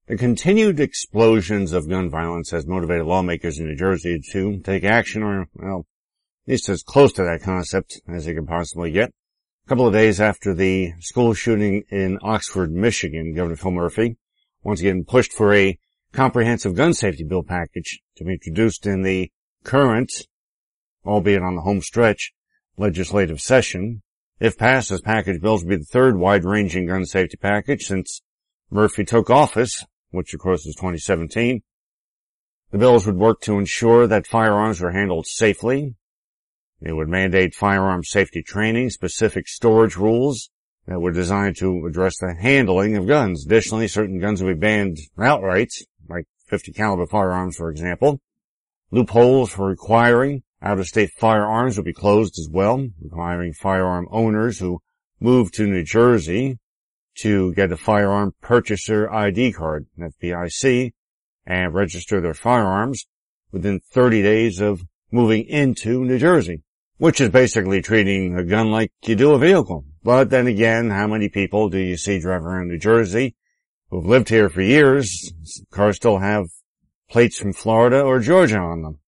The continued explosions of gun violence has motivated lawmakers in New Jersey to take action, or, well, at least as close to that concept as they can possibly get. A couple of days after the school shooting in Oxford, Michigan, Governor Phil Murphy once again pushed for a comprehensive gun safety bill package to be introduced in the current, albeit on the home stretch, legislative session. If passed, this package bills would be the third wide-ranging gun safety package since Murphy took office, which of course was 2017. The bills would work to ensure that firearms were handled safely. They would mandate firearm safety training, specific storage rules that were designed to address the handling of guns. Additionally, certain guns would be banned outright, like 50 caliber firearms, for example. Loopholes for requiring out-of-state firearms would be closed as well, requiring firearm owners who move to New Jersey to get a firearm purchaser ID card, FPIC, and register their firearms within 30 days of moving into New Jersey, which is basically treating a gun like you do a vehicle. But then again, how many people do you see driving around New Jersey who've lived here for years? Cars still have plates from Florida or Georgia on them.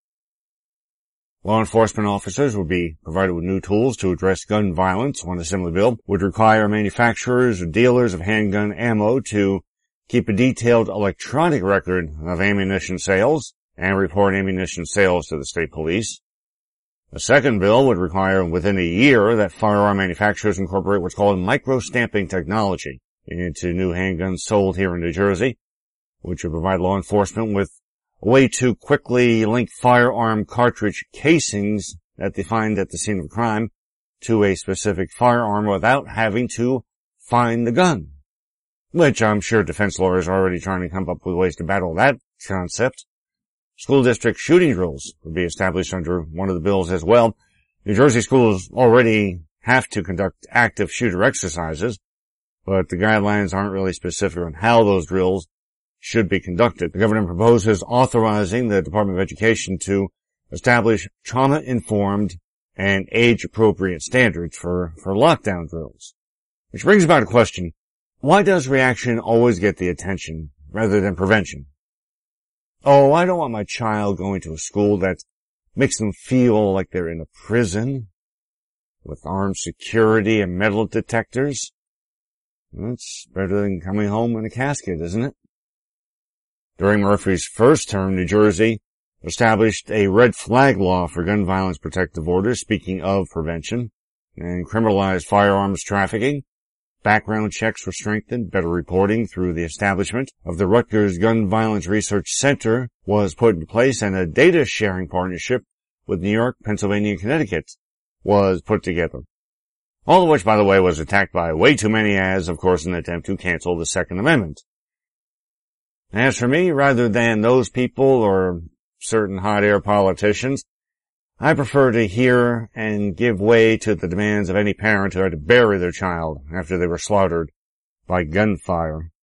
Law enforcement officers would be provided with new tools to address gun violence. One assembly bill would require manufacturers or dealers of handgun ammo to keep a detailed electronic record of ammunition sales and report ammunition sales to the state police. A second bill would require within a year that firearm manufacturers incorporate what's called micro-stamping technology into new handguns sold here in New Jersey, which would provide law enforcement with a way to quickly link firearm cartridge casings that they find at the scene of a crime to a specific firearm without having to find the gun. Which I'm sure defense lawyers are already trying to come up with ways to battle that concept. School district shooting drills would be established under one of the bills as well. New Jersey schools already have to conduct active shooter exercises, but the guidelines aren't really specific on how those drills should be conducted. The governor proposes authorizing the Department of Education to establish trauma-informed and age-appropriate standards for lockdown drills. Which brings about a question. Why does reaction always get the attention rather than prevention? Oh, I don't want my child going to a school that makes them feel like they're in a prison with armed security and metal detectors. That's better than coming home in a casket, isn't it? During Murphy's first term, New Jersey established a red flag law for gun violence protective orders, speaking of prevention, and criminalized firearms trafficking. Background checks were strengthened, better reporting through the establishment of the Rutgers Gun Violence Research Center was put into place, and a data sharing partnership with New York, Pennsylvania, and Connecticut was put together. All of which, by the way, was attacked by way too many as, of course, an attempt to cancel the Second Amendment. As for me, rather than those people or certain hot air politicians, I prefer to hear and give way to the demands of any parent who had to bury their child after they were slaughtered by gunfire.